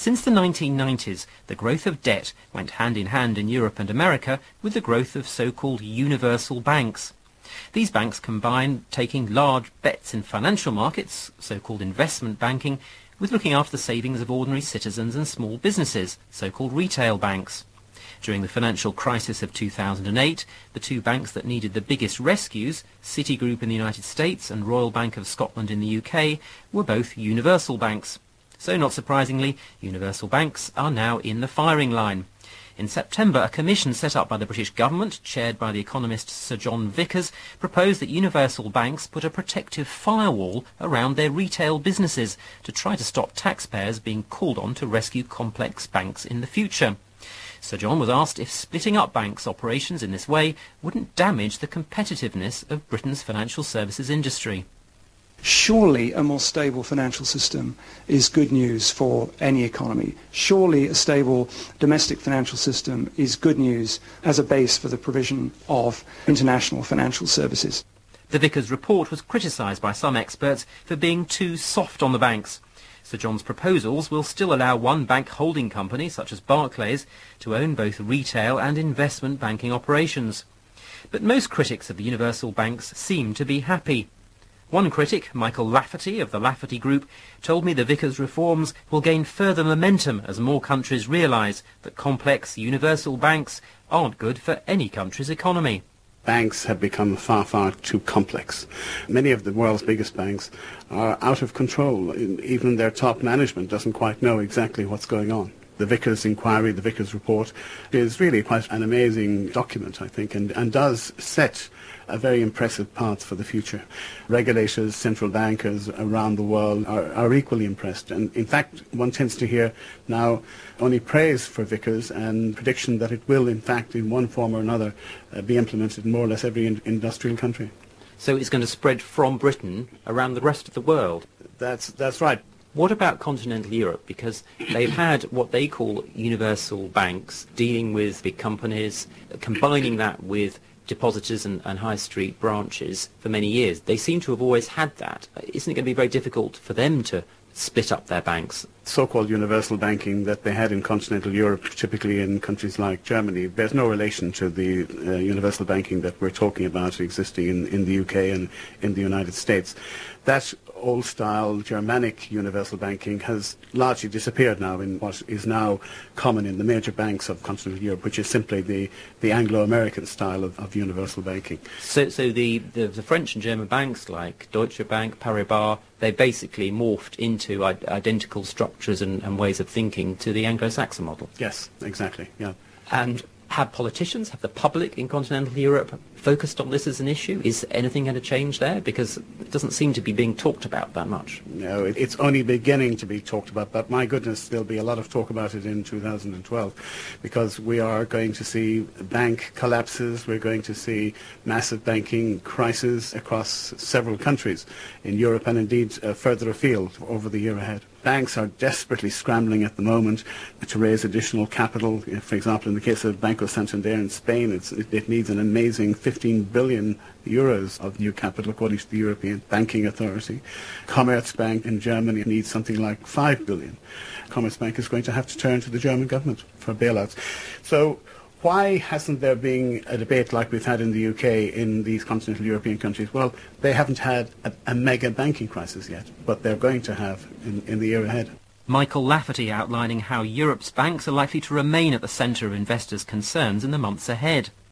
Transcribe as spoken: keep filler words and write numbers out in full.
Since the nineteen nineties, the growth of debt went hand in hand in Europe and America with the growth of so-called universal banks. These banks combine taking large bets in financial markets, so-called investment banking, with looking after the savings of ordinary citizens and small businesses, so-called retail banks. During the financial crisis of two thousand eight, the two banks that needed the biggest rescues, Citigroup in the United States and Royal Bank of Scotland in the U K, were both universal banks. So, not surprisingly, universal banks are now in the firing line. In September, a commission set up by the British government, chaired by the economist Sir John Vickers, proposed that universal banks put a protective firewall around their retail businesses to try to stop taxpayers being called on to rescue complex banks in the future. Sir John was asked if splitting up banks' operations in this way wouldn't damage the competitiveness of Britain's financial services industry. Surely a more stable financial system is good news for any economy. Surely a stable domestic financial system is good news as a base for the provision of international financial services. The Vickers report was criticised by some experts for being too soft on the banks. Sir John's proposals will still allow one bank holding company, such as Barclays, to own both retail and investment banking operations. But most critics of the universal banks seem to be happy. One critic, Michael Lafferty of the Lafferty Group, told me the Vickers reforms will gain further momentum as more countries realise that complex universal banks aren't good for any country's economy. Banks have become far, far too complex. Many of the world's biggest banks are out of control. Even their top management doesn't quite know exactly what's going on. The Vickers inquiry, the Vickers report, is really quite an amazing document, I think, and, and does set a very impressive path for the future. Regulators, central bankers around the world are, are equally impressed. And in fact, one tends to hear now only praise for Vickers and prediction that it will, in fact, in one form or another, uh, be implemented in more or less every in- industrial country. So it's going to spread from Britain around the rest of the world? That's, that's right. What about continental Europe? Because they've had what they call universal banks dealing with big companies, combining that with depositors and, and high street branches for many years. They seem to have always had that. Isn't it going to be very difficult for them to split up their banks? So-called universal banking that they had in continental Europe, typically in countries like Germany, bears no relation to the uh, universal banking that we're talking about existing in, in the U K and in the United States. That old-style Germanic universal banking has largely disappeared now in what is now common in the major banks of continental Europe, which is simply the, the Anglo-American style of, of universal banking. So, so the, the, the French and German banks like Deutsche Bank, Paribas, they basically morphed into I- identical structures and, and ways of thinking to the Anglo-Saxon model? Yes, exactly, yeah. And have politicians, have the public in continental Europe focused on this as an issue? Is anything going to change there? Because it doesn't seem to be being talked about that much. No, it, it's only beginning to be talked about, but my goodness, there'll be a lot of talk about it in two thousand twelve, because we are going to see bank collapses, we're going to see massive banking crises across several countries in Europe and indeed uh, further afield over the year ahead. Banks are desperately scrambling at the moment to raise additional capital. For example, in the case of Banco Santander in Spain, it's, it, it needs an amazing fifteen billion euros of new capital, according to the European Banking Authority. Commerzbank in Germany needs something like five billion. Commerzbank is going to have to turn to the German government for bailouts. So why hasn't there been a debate like we've had in the U K in these continental European countries? Well, they haven't had a, a mega banking crisis yet, but they're going to have in, in the year ahead. Michael Lafferty outlining how Europe's banks are likely to remain at the centre of investors' concerns in the months ahead.